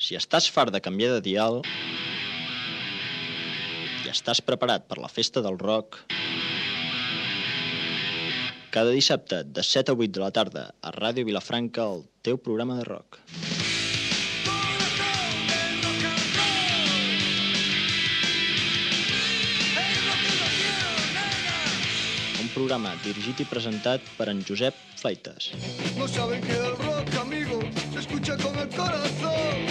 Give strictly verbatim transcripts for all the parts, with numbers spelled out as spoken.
Si estàs fart de canviar de dial i estàs preparat per la festa del rock, cada dissabte de set a vuit de la tarda a Ràdio Vilafranca, el teu programa de rock. Un programa dirigit i presentat per en Josep Fleitas. No saben que el rock, amigo, se escucha con el corazón.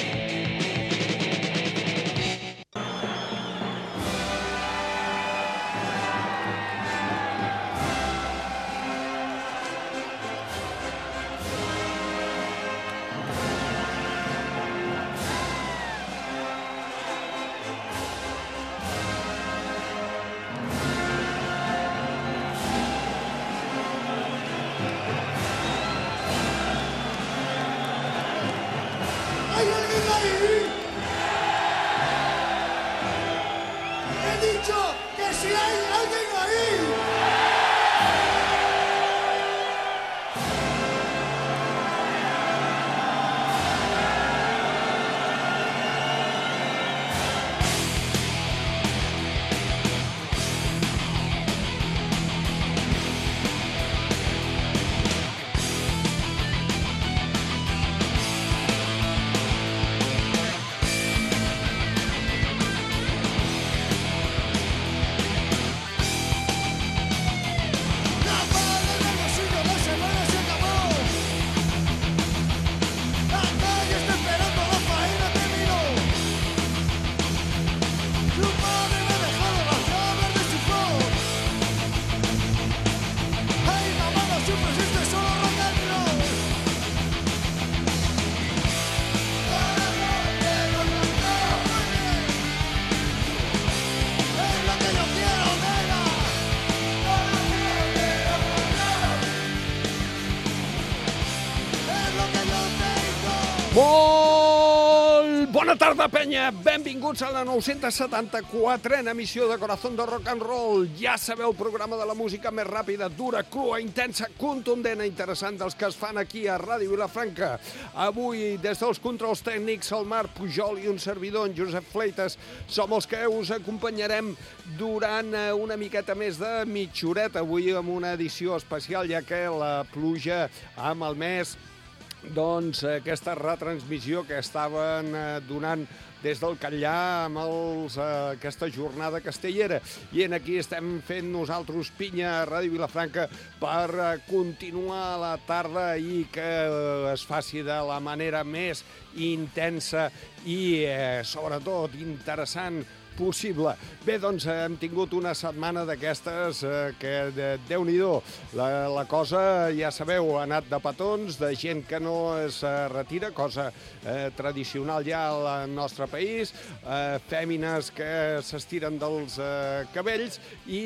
Molt bona tarda, penya! Benvinguts a la nou-cents setanta-quatrena emissió de Corazón de Rock and Roll. Ja sabeu, el programa de la música més ràpida, dura, crua, intensa, contundent i interessant dels que es fan aquí a Ràdio Vilafranca. Avui, des dels controls tècnics, el Marc Pujol i un servidor, en Josep Fleitas, som els que us acompanyarem durant una miqueta més de mitja horeta. Avui amb una edició especial, ja que la pluja ha malmès doncs aquesta retransmissió que estaven donant des del Catllà amb els, uh, aquesta jornada castellera. I en aquí estem fent nosaltres pinya a Ràdio Vilafranca per uh, continuar la tarda i que uh, es faci de la manera més intensa i, uh, sobretot, interessant possible. Bé, doncs hem tingut una setmana d'aquestes eh, que, de, Déu-n'hi-do, la, la cosa, ja sabeu, ha anat de petons, de gent que no es eh, retira, cosa eh, tradicional ja al nostre país, eh, fèmines que s'estiren dels eh, cabells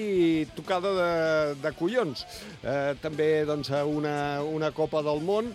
i tocada de, de collons. Eh, també doncs, una, una Copa del Món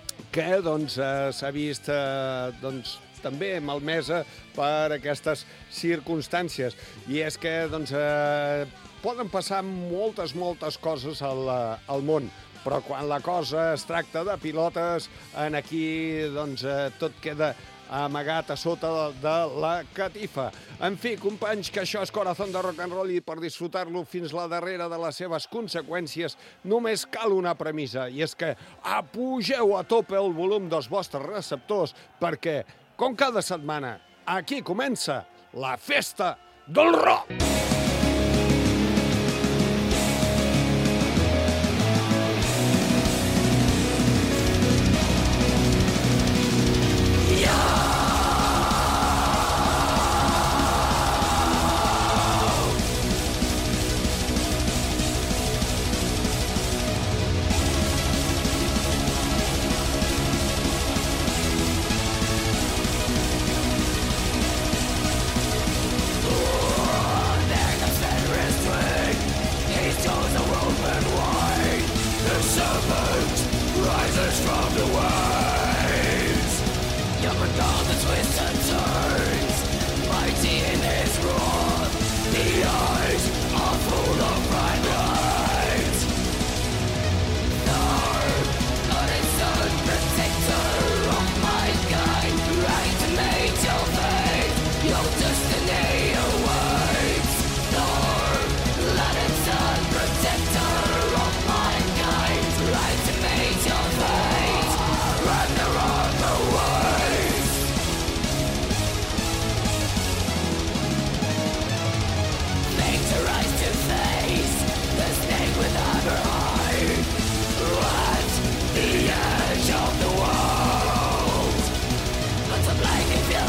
que doncs, eh, s'ha vist eh, doncs, també malmesa per aquestes circumstàncies. I és que doncs, eh, poden passar moltes, moltes coses al, al món, però quan la cosa es tracta de pilotes, en aquí doncs, eh, tot queda amagat a sota de, de la catifa. En fi, companys, que això és Corazón de Rock and Roll i per disfrutar-lo fins la darrera de les seves conseqüències només cal una premissa, i és que apugeu a tope el volum dels vostres receptors perquè, com cada setmana, aquí comença la festa del rock! Oh,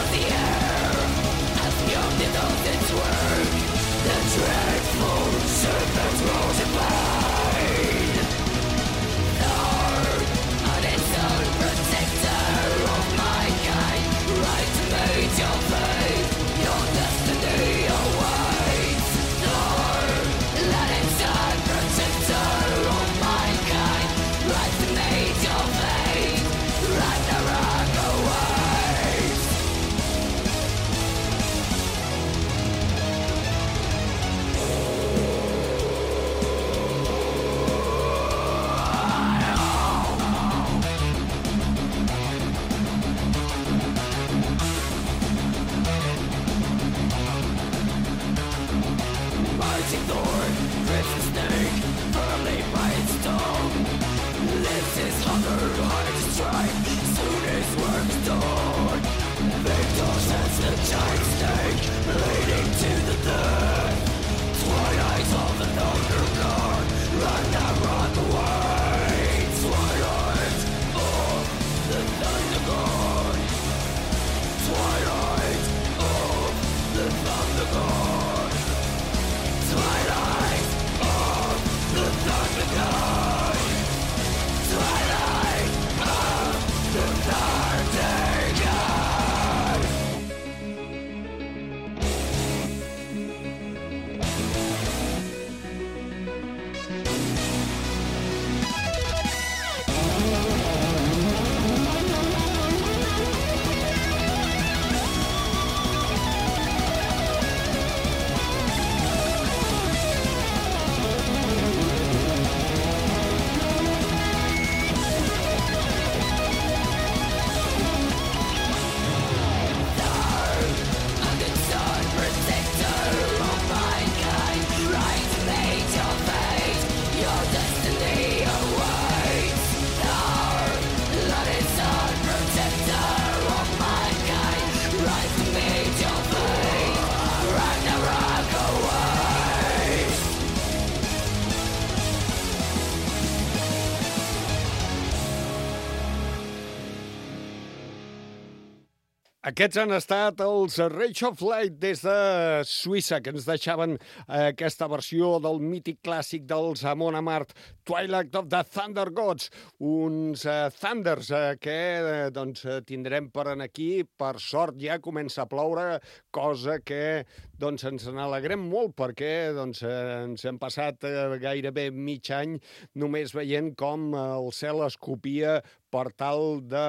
Aquests han estat els Rage of Light des de Suïssa, que ens deixaven aquesta versió del mític clàssic dels Amon Amarth, Twilight of the Thunder Gods, uns uh, Thunders uh, que uh, doncs, tindrem per aquí. Per sort ja comença a ploure, cosa que doncs, ens n'alegrem molt perquè doncs, uh, ens hem passat uh, gairebé mig any només veient com uh, el cel escopia per tal de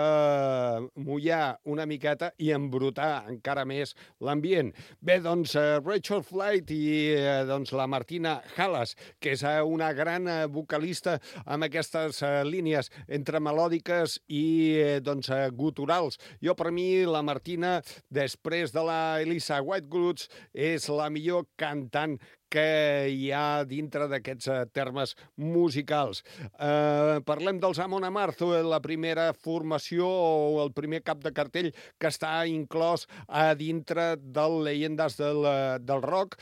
mullar una miqueta i embrutar encara més l'ambient. Bé, doncs, uh, Rachel Flight i uh, doncs, la Martina Halas, que és uh, una gran uh, vocalista amb aquestes uh, línies entre melòdiques i uh, doncs, uh, guturals. Jo, per mi, la Martina, després de la Elisa Whitegoods, és la millor cantant que hi ha dintre d'aquests uh, termes musicals. Uh, parlem dels Amon Amarth, la primera formació o el primer cap de cartell que està inclòs a dintre del Llegendes del, del Rock,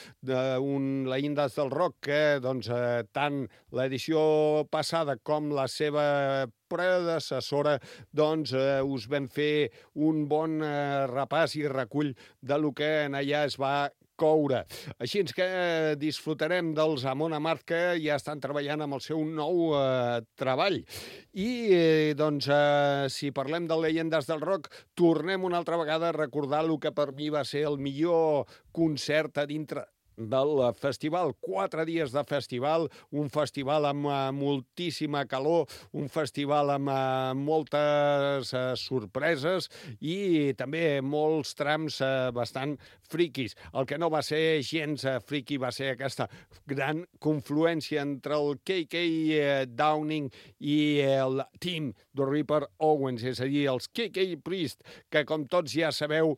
un Llegendes del Rock que doncs, uh, tant l'edició passada com la seva predecessora, doncs eh, us vam fer un bon eh, repàs i recull de lo que en allà es va coure. Així que disfrutarem dels Amon Amarth, que ja estan treballant amb el seu nou eh, treball. I, eh, doncs, eh, si parlem de Llegendes del Rock, tornem una altra vegada a recordar el que per mi va ser el millor concert a dintre del festival. Quatre dies de festival, un festival amb uh, moltíssima calor, un festival amb uh, moltes uh, sorpreses i també molts trams uh, bastant friquis. El que no va ser gens uh, friqui va ser aquesta gran confluència entre el K K uh, Downing i el Team de Ripper Owens, és a dir, els K K Priest, que com tots ja sabeu,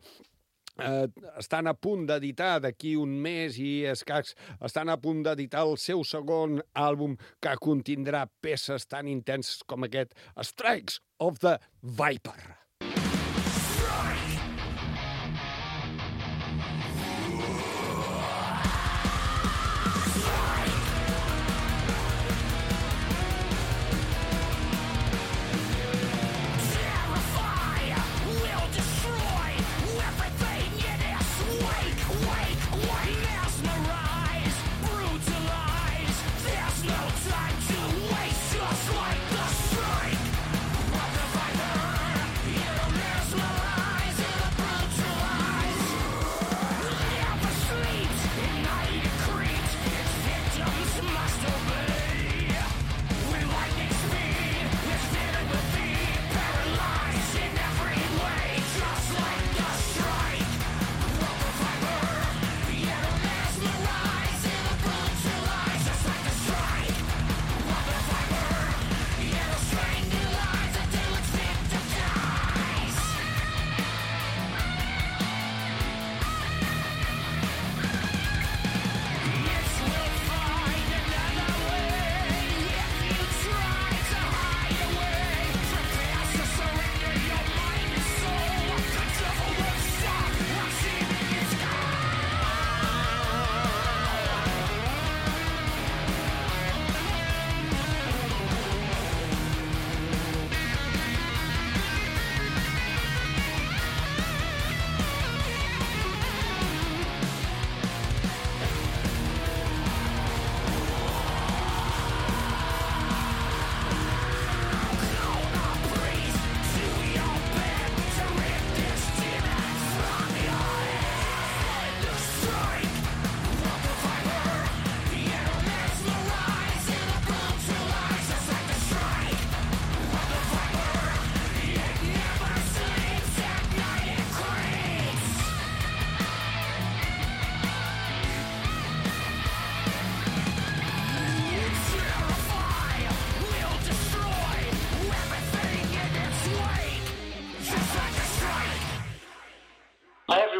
Eh, estan a punt d'editar d'aquí un mes i escacs, estan a punt d'editar el seu segon àlbum, que contindrà peces tan intenses com aquest Strikes of the Viper. Terrify, will destroy everything.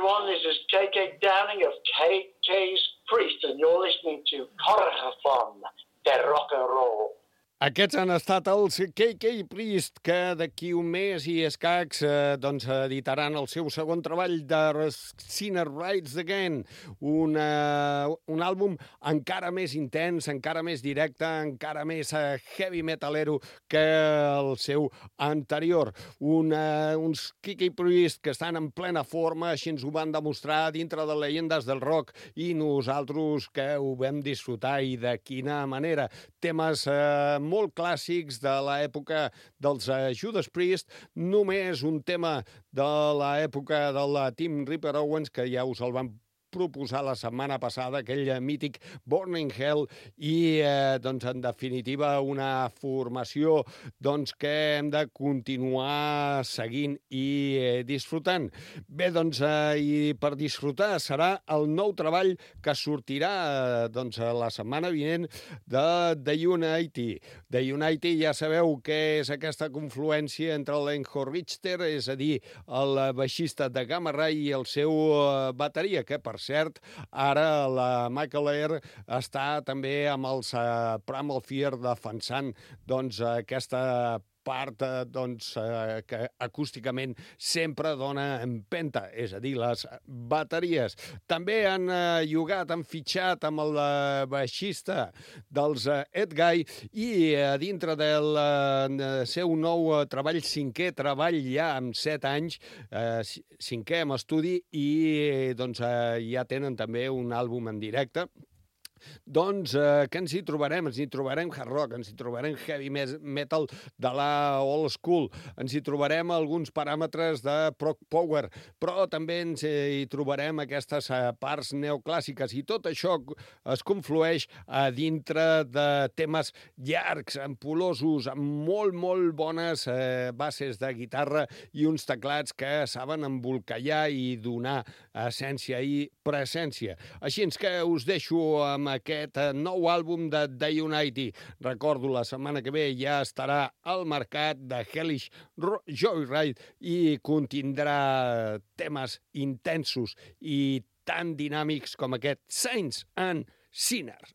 everyone. This is K K Downing of K K's Priest, and you're listening to Corazón de Rock and Roll. Aquests han estat els K K Priest, que d'aquí un mes i escacs eh, doncs, editaran el seu segon treball de Sinner Rides Again, un, uh, un àlbum encara més intens, encara més directe, encara més uh, heavy metalero que el seu anterior. Un, uh, uns K K Priest que estan en plena forma, així ens ho van demostrar dintre de Llegendes del Rock, i nosaltres que ho vam disfrutar, i de quina manera. Temes eh, molt clàssics de l'època dels uh, Judas Priest, només un tema de l'època del Tim Ripper Owens, que ja us el vam proposar la setmana passada, aquell mític Born in Hell, i eh, doncs, en definitiva una formació doncs, que hem de continuar seguint i eh, disfrutant. Bé, doncs, eh, i per disfrutar serà el nou treball que sortirà eh, doncs, la setmana vinent de The Unity. The Unity ja sabeu que és aquesta confluència entre l'Enjo Richter, és a dir, el baixista de Gamma Ray, i el seu eh, bateria, que per cert, ara la Michael Air està també amb els uh, Primal Fear defensant doncs, aquesta part doncs, eh, que acústicament sempre dona empenta, és a dir, les bateries. També han eh, llogat, han fitxat amb el eh, baixista dels eh, Ed Guy, i eh, dintre del eh, seu nou eh, treball, cinquè treball ja amb set anys, eh, cinquè amb estudi, i eh, doncs, eh, ja tenen també un àlbum en directe. Doncs eh, què ens hi trobarem? Ens hi trobarem hard rock, ens hi trobarem heavy metal de la old school, ens hi trobarem alguns paràmetres de prog power, però també ens hi trobarem aquestes eh, parts neoclàssiques, i tot això es conflueix a dintre de temes llargs, ampul·losos, amb molt, molt bones eh, bases de guitarra i uns teclats que saben embolcallar i donar essència i presència. Així que us deixo amb aquest nou àlbum de The Unity. Recordo, la setmana que ve ja estarà al mercat de Hellish Joyride, i contindrà temes intensos i tan dinàmics com aquest Saints and Sinners.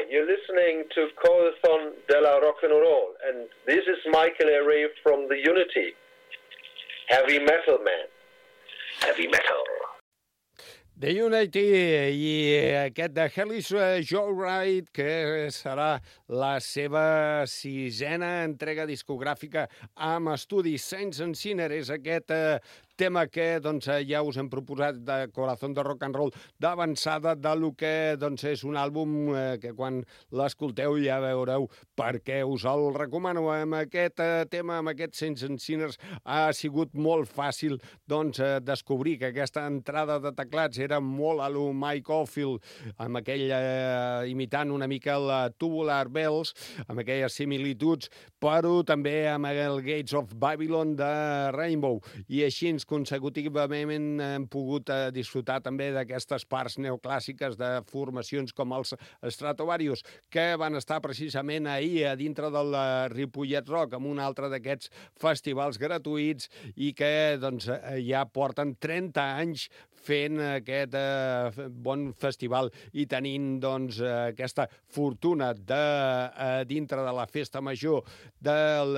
you're listening to Corazon de la Rock and Roll, and this is Michael Array from the Unity. Heavy metal, man. Heavy metal. The Unity i aquest de Hellish Joyride, que serà la seva sisena entrega discogràfica amb estudi. Saints and Sinners és aquest eh, tema que doncs, ja us hem proposat de Corazón de Rock and Roll d'avançada de lo que doncs, és un àlbum eh, que quan l'escolteu ja veureu per què us el recomano. Amb aquest eh, tema, amb aquest Saints and Sinners, ha sigut molt fàcil doncs, eh, descobrir que aquesta entrada de teclats era molt a lo Mike Oldfield, amb aquell eh, imitant una mica la Tubular Bells, amb aquelles similituds, però també amb el Gates of Babylon de Rainbow. I així consecutivament hem pogut eh, disfrutar també d'aquestes parts neoclàssiques de formacions com els Stratovarius, que van estar precisament ahir a dintre del Ripollet Rock, amb un altre d'aquests festivals gratuïts i que doncs, ja porten trenta anys fent aquest eh, bon festival i tenint doncs, aquesta fortuna de, eh, dintre de la festa major de,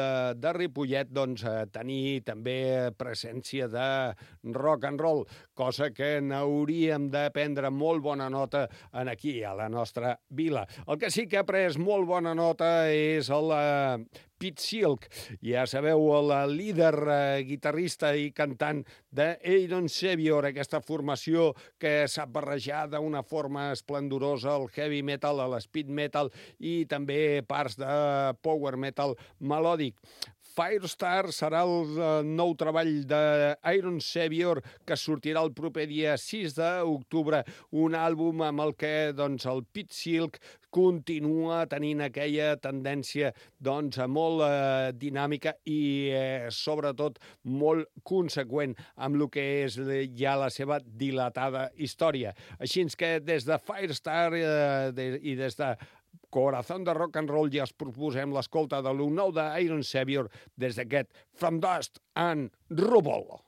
de Ripollet, doncs, eh, tenir també presència de rock and roll, cosa que n'hauríem de prendre molt bona nota en aquí, a la nostra vila. El que sí que ha pres molt bona nota és el eh, Pete Silk, ja sabeu, el líder, eh, guitarrista i cantant d'Aaron Sevior, aquesta formació que s'ha barrejat d'una forma esplendorosa al heavy metal, a l'speed metal i també parts de power metal melòdic. Firestar serà el nou treball d'Aaron Sevior, que sortirà el proper dia sis d'octubre, un àlbum amb el que doncs, el Pete Silk continua tenint aquella tendència doncs, molt eh, dinàmica i, eh, sobretot, molt conseqüent amb el que és ja la seva dilatada història. Així que des de Firestar eh, de, i des de Corazón de Rock and Roll ja es proposem l'escolta de l'u nou d'Aaron Sevior des d'aquest From Dust and Rubble.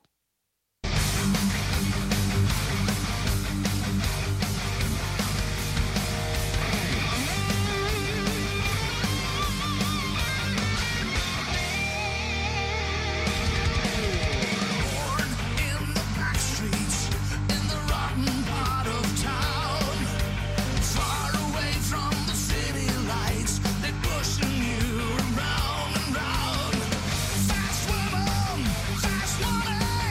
Fast woman, fast woman.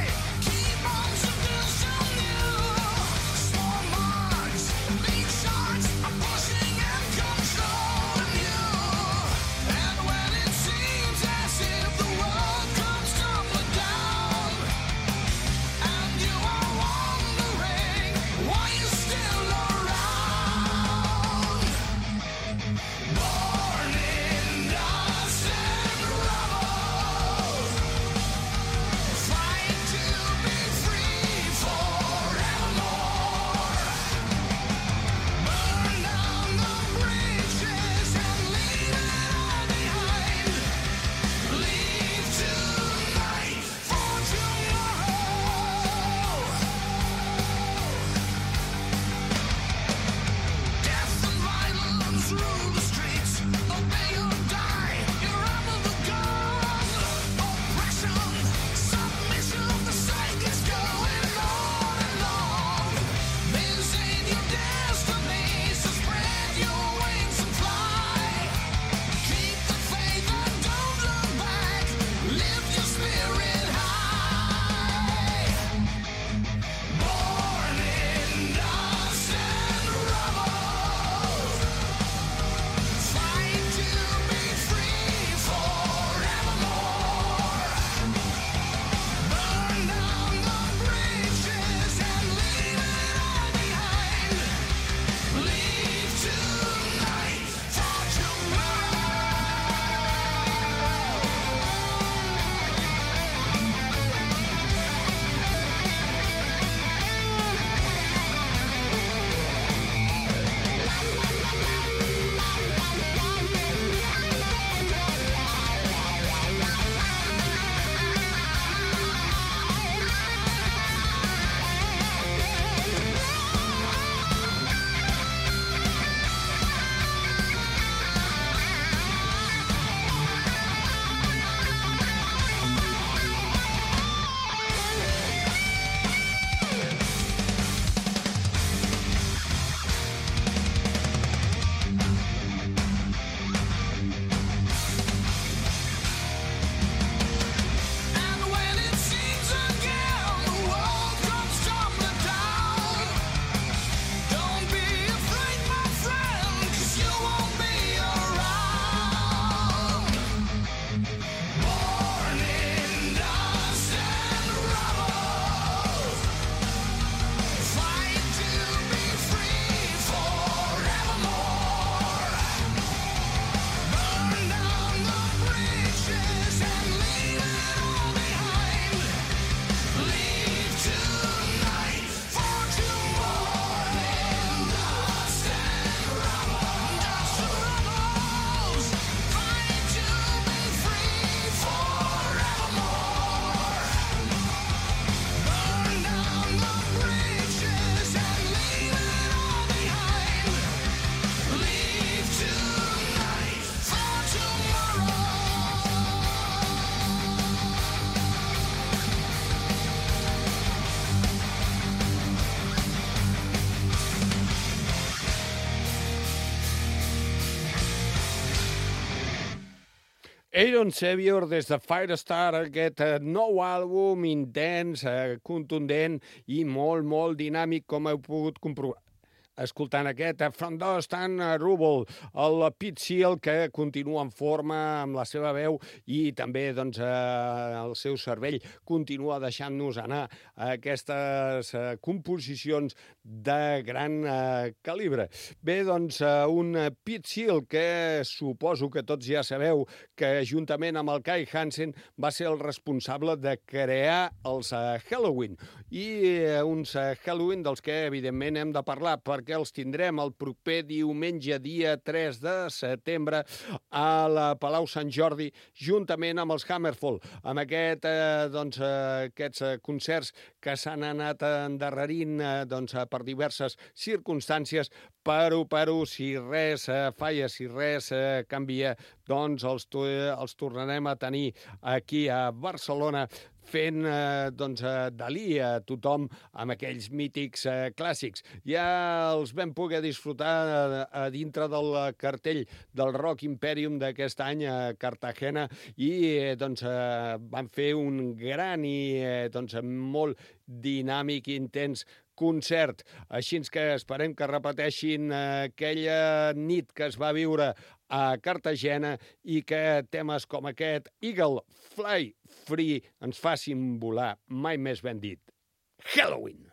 Aaron Xavier des de Firestar, aquest nou àlbum intens, contundent i molt, molt dinàmic, com heu pogut comprovar. Escoltant aquest From Dust and Rubble, el Pete Seal, que continua en forma amb la seva veu i també doncs, eh, el seu cervell continua deixant-nos anar a aquestes eh, composicions de gran eh, calibre. Bé, doncs, eh, un Pete Seal que suposo que tots ja sabeu que juntament amb el Kai Hansen va ser el responsable de crear els eh, Halloween i eh, uns eh, Halloween dels que evidentment hem de parlar perquè els tindrem el proper diumenge, dia tres de setembre, a la Palau Sant Jordi, juntament amb els Hammerfall, amb aquest, eh, doncs, eh, aquests eh, concerts que s'han anat endarrerint eh, doncs, per diverses circumstàncies, però, però, si res eh, falla, si res eh, canvia, doncs els, els tornarem a tenir aquí a Barcelona, fent eh, doncs, eh, Dalí a tothom amb aquells mítics eh, clàssics. Ja els vam poder disfrutar a, a dintre del cartell del Rock Imperium d'aquest any a Cartagena i eh, doncs, eh, van fer un gran i eh, doncs, molt dinàmic i intens concert. Així que esperem que repeteixin aquella nit que es va viure a Cartagena i que temes com aquest Eagle Fly Free ens facin volar, mai més ben dit. Halloween!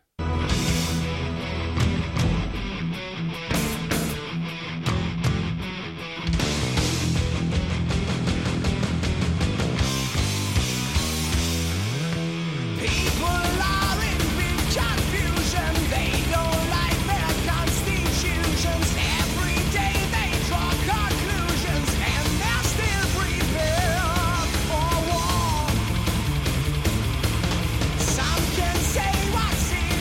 Some can say what's in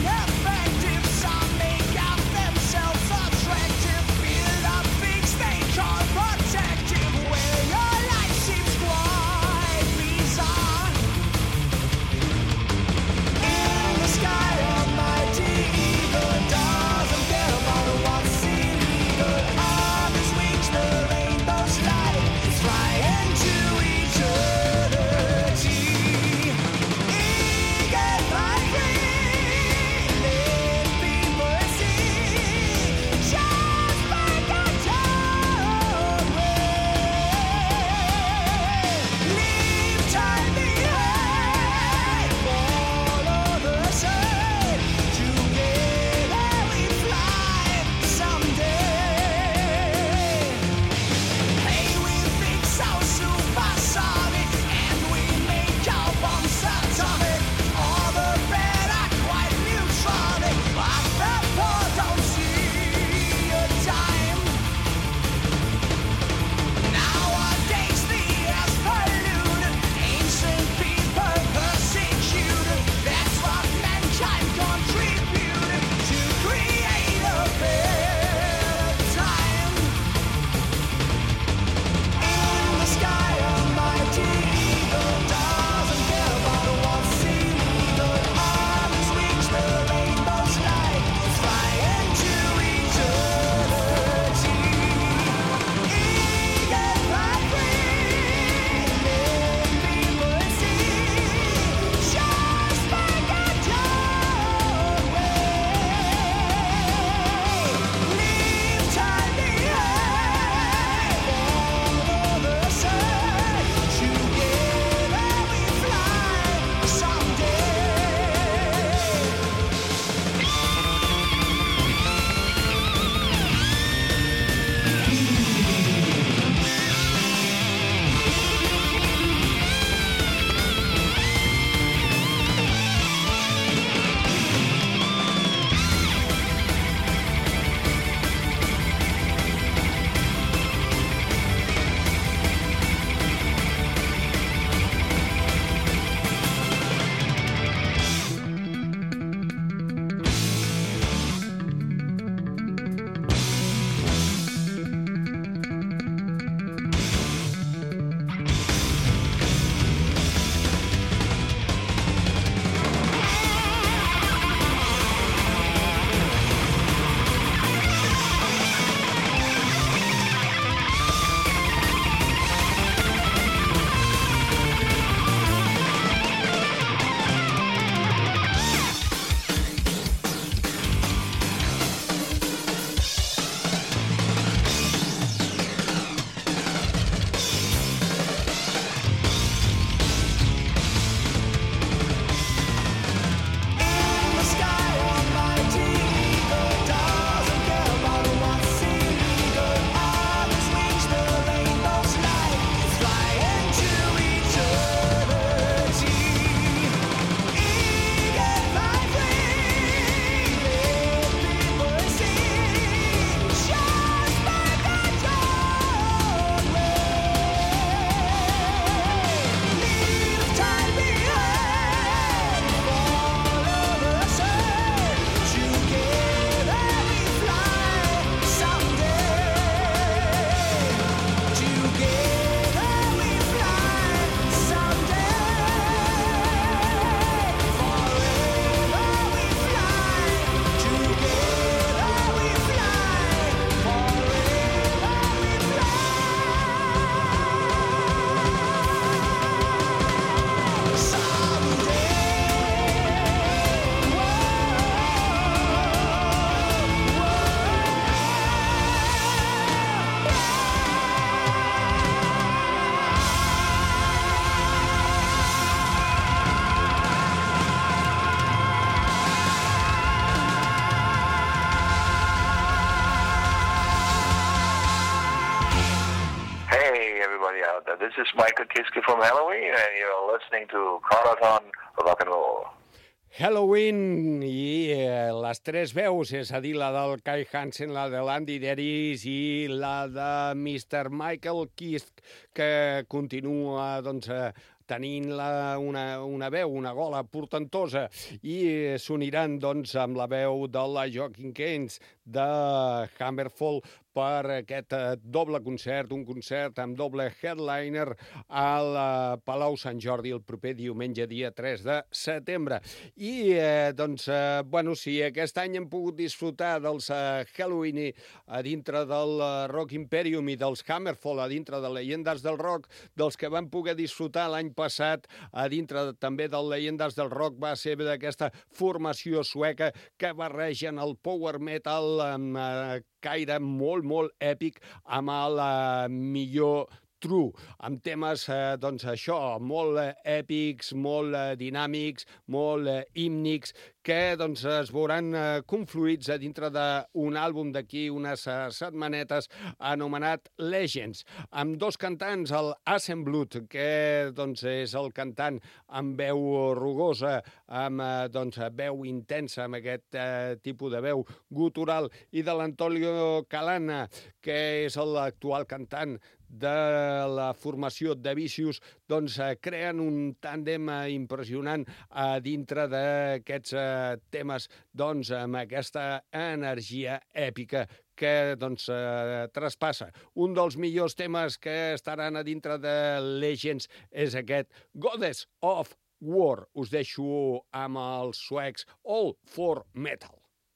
everybody out there. This is Michael Kiske from Halloween, and you're listening to Corazon Rock and Roll. Halloween i eh, les tres veus, és a dir, la del Kai Hansen, la de l'Andy Deris i la de mister Michael Kiske, que continua, doncs, eh, tenint la, una, una veu, una gola portentosa, i s'uniran, doncs, amb la veu de la Joaquin Keynes de Hammerfall per aquest doble concert, un concert amb doble headliner al Palau Sant Jordi el proper diumenge, dia tres de setembre. I, eh, doncs, eh, bueno, si aquest any hem pogut disfrutar dels eh, Halloween a dintre del Rock Imperium i dels Hammerfall a dintre de Llegendes del Rock, dels que vam poder disfrutar l'any passat a dintre també del Llegendes del Rock va ser d'aquesta formació sueca que barregen el power metal amb eh, caire molt, molt èpic amb el eh, millor true, amb temes, eh, doncs això, molt eh, èpics, molt eh, dinàmics, molt eh, hímnics, que doncs, es veuran eh, confluïts a dintre d'un àlbum d'aquí unes eh, setmanetes anomenat Legends, amb dos cantants, el Asenblut, que doncs, és el cantant amb veu rugosa, amb eh, doncs, veu intensa, amb aquest eh, tipus de veu gutural, i de l'Antonio Calana, que és l'actual cantant de la formació de Vicious, doncs eh, creen un tàndem eh, impressionant a dintre d'aquests eh, temes, doncs, amb aquesta energia èpica que doncs, eh, traspassa. Un dels millors temes que estaran a dintre de Legends és aquest Goddess of War. Us deixo amb els suecs All for Metal.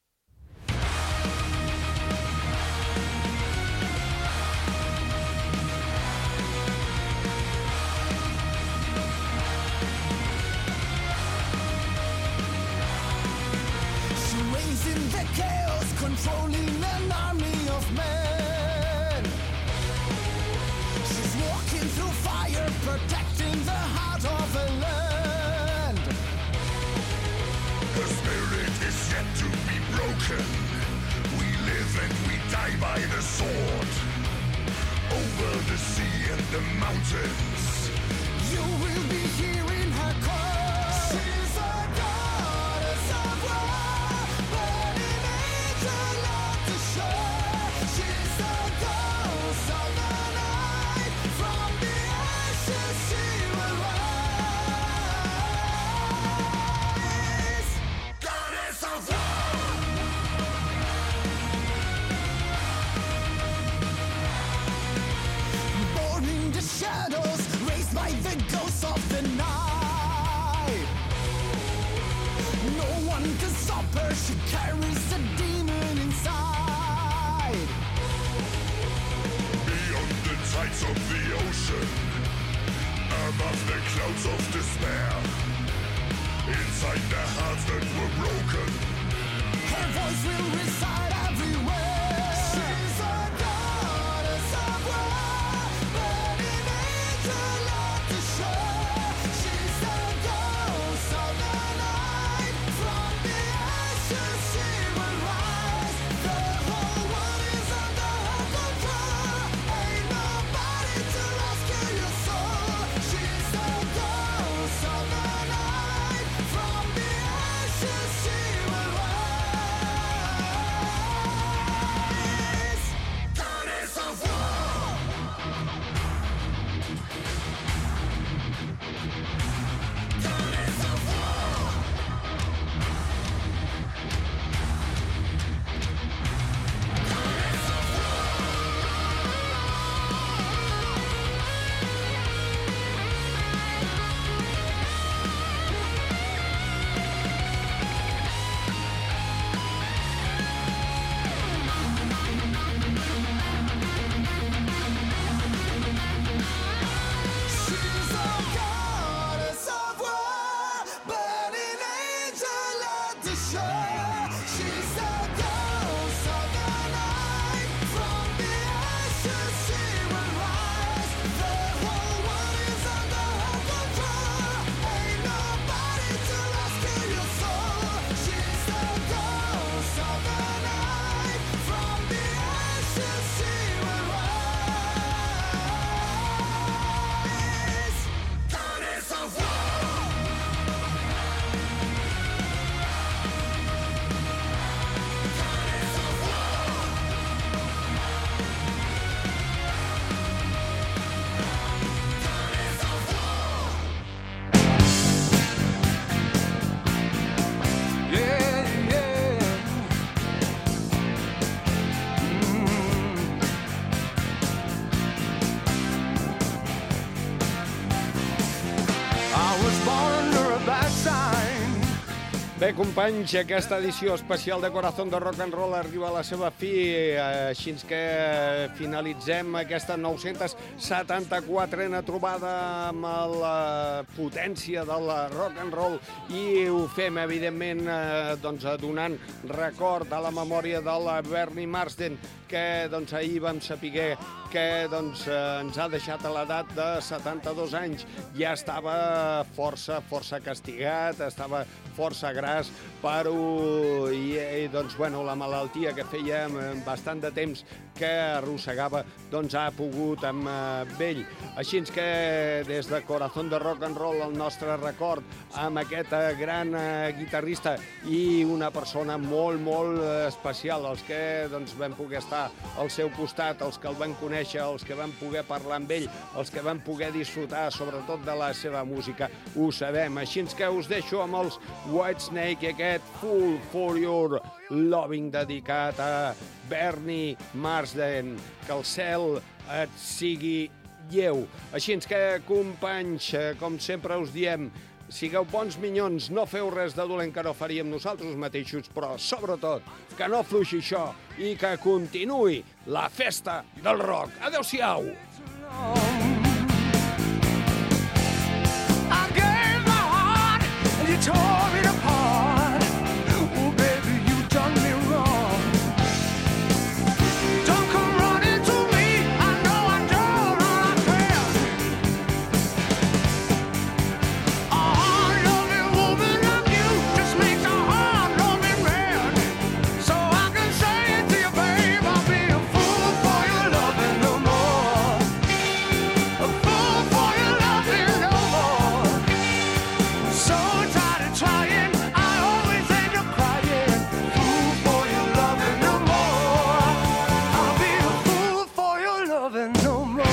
In the chaos, controlling an army of men. She's walking through fire, protecting the heart of a land. Her spirit is yet to be broken. We live and we die by the sword. Over the sea and the mountains, you will be hearing her call. She's a goddess of war. Shadows raised by the ghosts of the night. No one can stop her, she carries a demon inside. Beyond the tides of the ocean, above the clouds of despair, inside the hearts that were broken, her voice will reside everywhere. She's a goddess of war. From the ashes she will rise. Bé, companys, aquesta edició especial de Corazón de Rock and Roll arriba a la seva fi, així que finalitzem aquesta nou-cents setanta-quatrena trobada amb la potència del rock and roll i ho fem, evidentment, doncs, donant record a la memòria del Bernie Marsden, que doncs, ahir vam saber que doncs, ens ha deixat a l'edat de setanta-dos anys. Ja estava força, força castigat, estava força gras, però i, i, doncs, bueno, la malaltia que feia bastant de temps que arrossegava doncs, ha pogut amb eh, ell. Així que des de Corazón de Rock and Roll el nostre record amb aquest eh, gran eh, guitarrista i una persona molt, molt especial, els que doncs, vam poder estar al seu costat, els que el van conèixer, els que van poder parlar amb ell, els que van poder disfrutar sobretot de la seva música, ho sabem. Així que us deixo amb els Whitesnake i aquest Fool for Your Loving dedicat a Bernie Marsden. Que el cel et sigui lleu. Així que, companys, com sempre us diem, sigueu bons minyons, no feu res de dolent que no faríem nosaltres mateixos, però sobretot que no fluixi això i que continuï la festa del rock. Adéu-siau! I gave my heart and you tore it apart. Oh, baby, you done me wrong. Don't come running to me. I know I don't, all I care. A hard-loving woman like you just makes a hard-loving man. So I can say it to you, babe, I'll be a fool for your loving no more. A fool for your loving no more. So tired of trying, I always end up crying. Fool for your loving no more. I'll be a fool for your loving no more.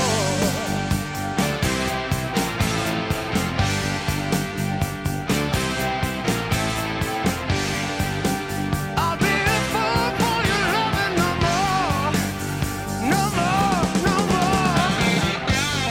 I'll be a fool for your loving no more. No more, no more.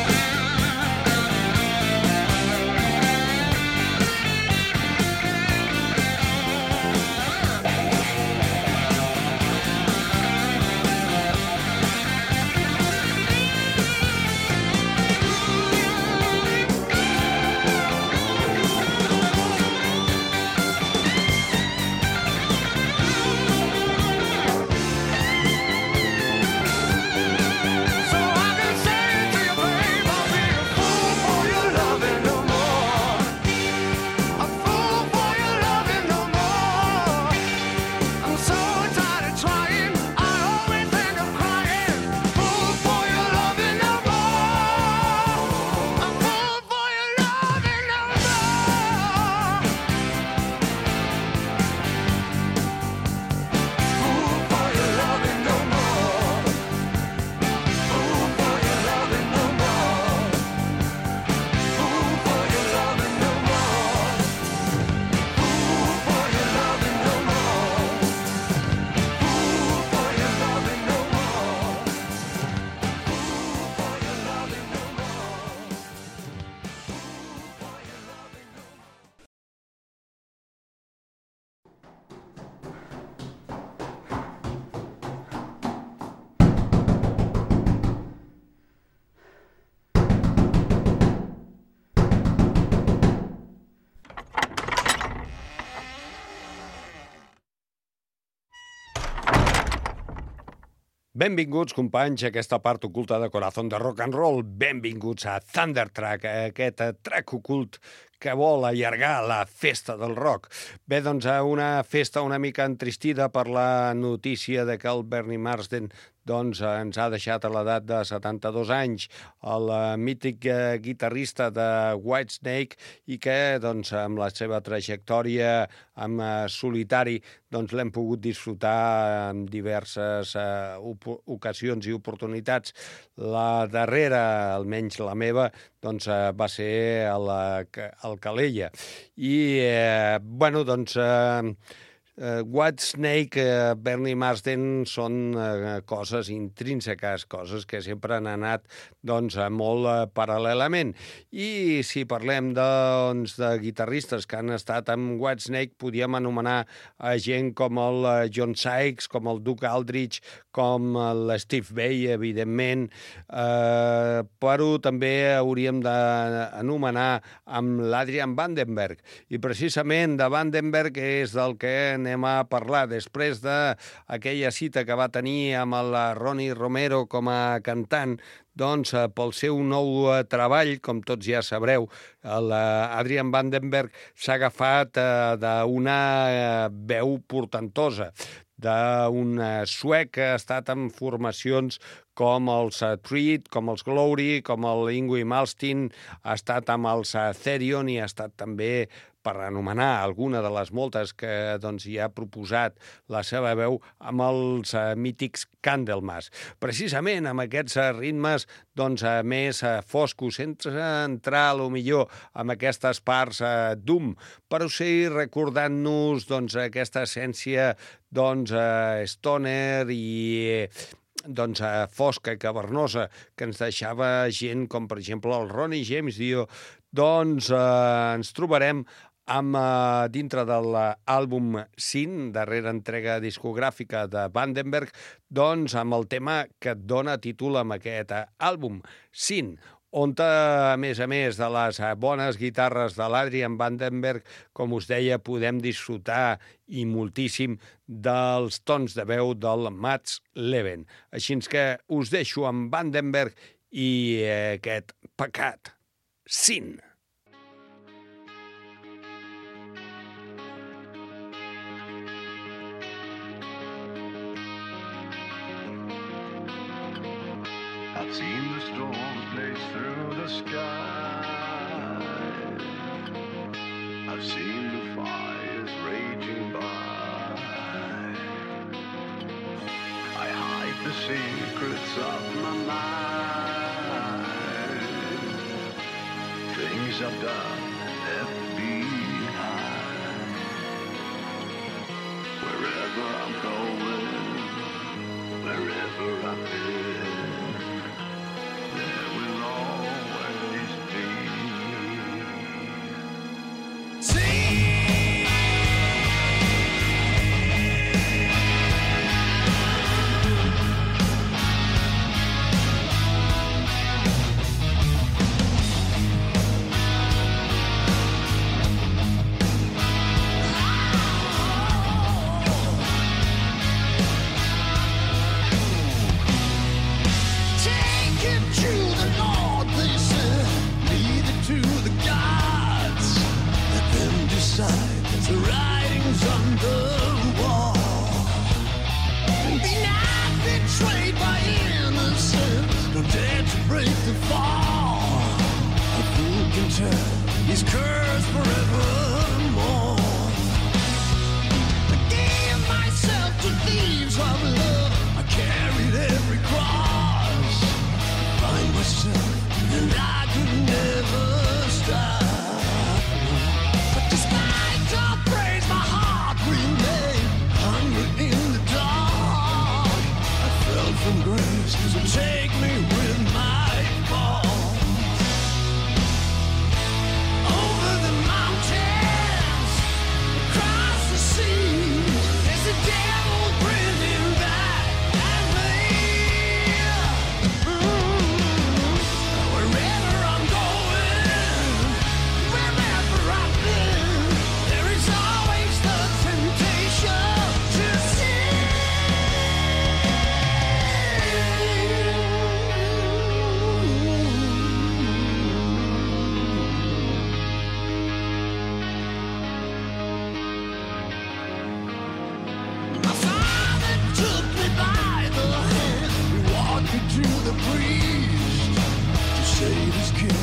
So I can say it to you, babe, I'll be a fool for your loving no more. A fool for your loving no more. I'm so tired of trying, I always end up crying. Fool for your loving no more. A fool for your loving no more. Fool for your loving no more. Fool for your loving no more. Fool for your loving no more. Fool for your loving no more. Fool for your loving no more. Fool for your loving no more. Benvinguts, companys, a aquesta part oculta de Corazón de Rock and Roll. Benvinguts a Thunder Track, aquest track ocult que vol allargar la festa del rock. Bé, doncs, una festa una mica entristida per la notícia de que el Bernie Marsden doncs, ens ha deixat a l'edat de setanta-dos anys, el mític guitarrista de Whitesnake, i que doncs, amb la seva trajectòria en solitari doncs, l'hem pogut disfrutar en diverses eh, ocasions i oportunitats. La darrera, almenys la meva, doncs, eh, va ser a la, al Calella. I, eh, bueno, doncs... Eh, eh, Whitesnake, eh, Bernie Marsden són eh, coses intrínseques, coses que sempre han anat doncs, molt eh, paral·lelament. I si parlem doncs, de guitarristes que han estat amb Whitesnake, podíem anomenar a gent com el John Sykes, com el Duke Aldrich, com el Steve Vai, evidentment, eh, però també hauríem d'anomenar amb l'Adrian Vandenberg. I precisament de Vandenberg és del que anem a parlar després d'aquella cita que va tenir amb el Ronnie Romero com a cantant. Doncs pel seu nou treball, com tots ja sabreu, l'Adrian Vandenberg s'ha agafat d'una veu portentosa, d'un suec que ha estat en formacions com els Treat, com els Glory, com el Yngwie Malmsteen, ha estat amb els Therion i ha estat també, per anomenar alguna de les moltes que doncs, hi ha proposat la seva veu, amb els uh, mítics Candlemas. Precisament amb aquests uh, ritmes doncs, uh, més uh, foscos, sense entrar, a lo millor, amb aquestes parts uh, doom, però sí recordant-nos doncs, aquesta essència doncs, uh, stoner i doncs, uh, fosca i cavernosa que ens deixava gent com, per exemple, el Ronnie James Dio. Doncs uh, ens trobarem amb, uh, dintre de l'àlbum Sin, darrera entrega discogràfica de Vandenberg, doncs amb el tema que dona títol amb aquest uh, àlbum, Sin, on, a més a més de les bones guitarres de l'Adrian Vandenberg, com us deia, podem disfrutar i moltíssim dels tons de veu del Mats Leven. Així que us deixo amb Vandenberg i eh, aquest pecat, Sin. I've seen the storms blaze through the sky. I've seen the fires raging by. I hide the secrets of my mind. Things I've done and left behind. Wherever I'm going, wherever I've been, there will always be. The writings on the wall. Be not betrayed by innocence. Don't dare to break the fall. A fool can turn his curse forevermore. I gave myself to thieves of love. I carried every cross. Find myself and I could never stop. From grace, so take me with my fall. Over the mountains, across the sea, there's a devil grinning back at me. Mm-hmm. Wherever I'm going, wherever I've been, there is always the temptation to sin. To the priest to save his kid.